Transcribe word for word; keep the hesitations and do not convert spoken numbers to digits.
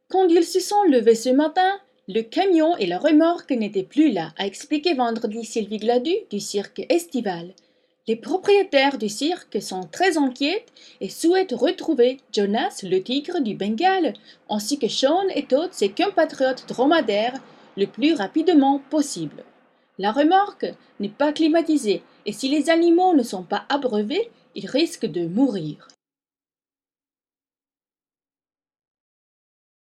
Quand ils se sont levés ce matin, le camion et la remorque n'étaient plus là, a expliqué vendredi Sylvie Gladu du cirque estival. Les propriétaires du cirque sont très inquiets et souhaitent retrouver Jonas, le tigre du Bengale, ainsi que Sean et Todd, ses compatriotes dromadaires, le plus rapidement possible. La remorque n'est pas climatisée et si les animaux ne sont pas abreuvés, ils risquent de mourir.